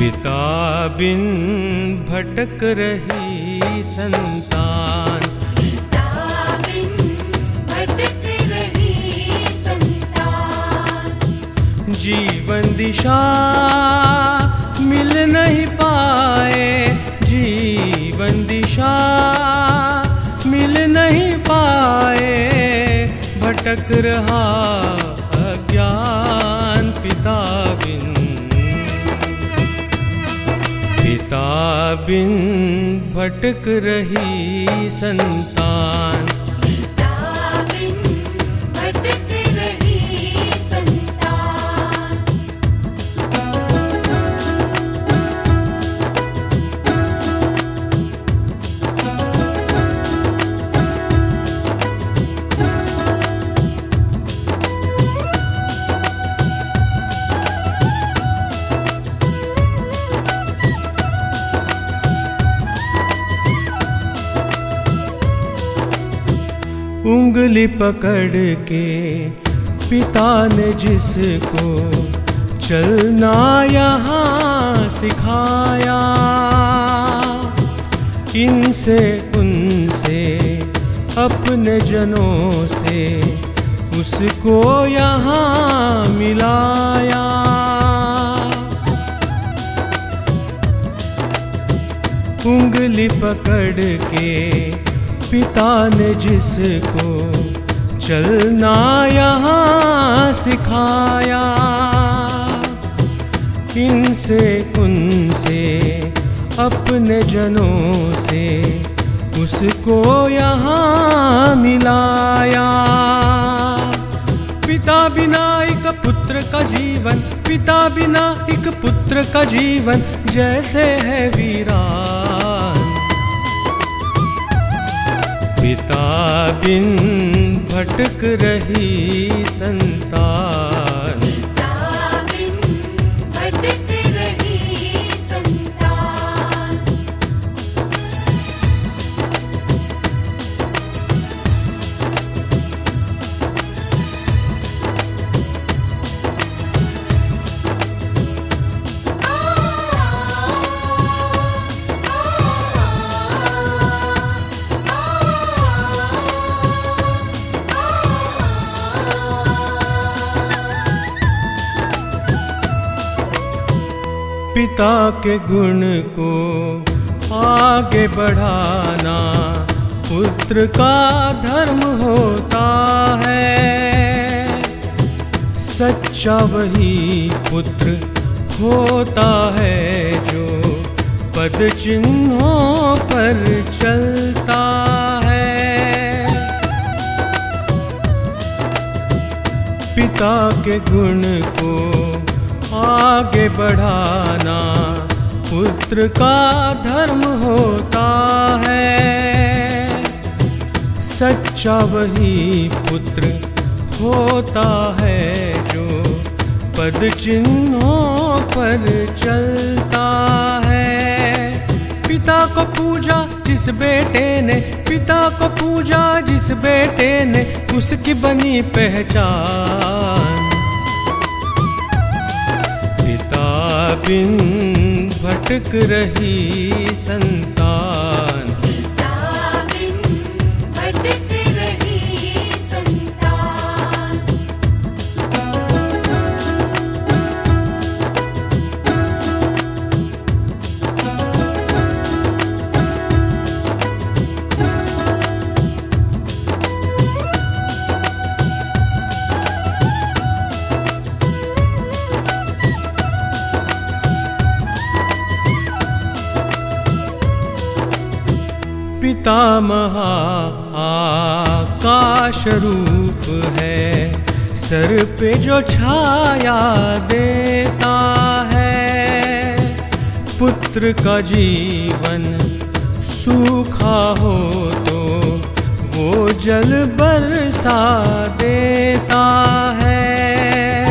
पिता बिन भटक रही संतान, पिता बिन भटक रही संतान। जीवन दिशा मिल नहीं पाए, जीवन दिशा मिल नहीं पाए, भटक रहा अज्ञान पिता बिन। पिता बिन भटक रही संतान, पिता बिन भटक रही संतान। उंगली पकड़ के पिता ने जिसको चलना यहाँ सिखाया, इनसे उनसे अपने जनों से उसको यहाँ मिलाया। उंगली पकड़ के पिता ने जिसको चलना यहाँ सिखाया, इनसे उनसे अपने जनों से उसको यहाँ मिलाया। पिता बिना एक पुत्र का जीवन, पिता बिना एक पुत्र का जीवन जैसे है वीरान। पिता बिन भटक रही संतान, पिता बिन भटक रही संतान। पिता के गुण को आगे बढ़ाना पुत्र का धर्म होता है। सच्चा वही पुत्र होता है जो पद चिन्हों पर चलता है। पिता के गुण को आगे बढ़ाना पुत्र का धर्म होता है। सच्चा वही पुत्र होता है जो पद चिन्हों पर चलता है। पिता को पूजा जिस बेटे ने, पिता को पूजा जिस बेटे ने, उसकी बनी पहचान। पिता बिन भटक रही संतान, पिता बिन भटक रही संतान। पिता महा आकाश रूप है, सर पे जो छाया देता है। पुत्र का जीवन सूखा हो तो वो जल बरसा देता है।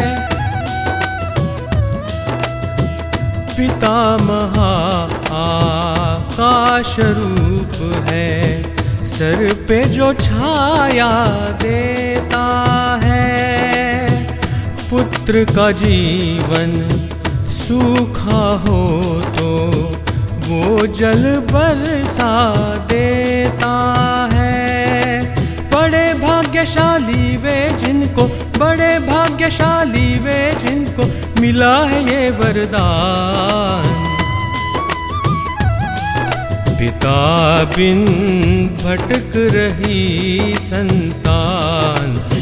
पिता महा आकाश रूप है, सर पे जो छाया देता है। पुत्र का जीवन सूखा हो तो वो जल बरसा देता है। बड़े भाग्यशाली वे जिनको, बड़े भाग्यशाली वे जिनको मिला है ये वरदान। पिता बिन भटक रही संतान,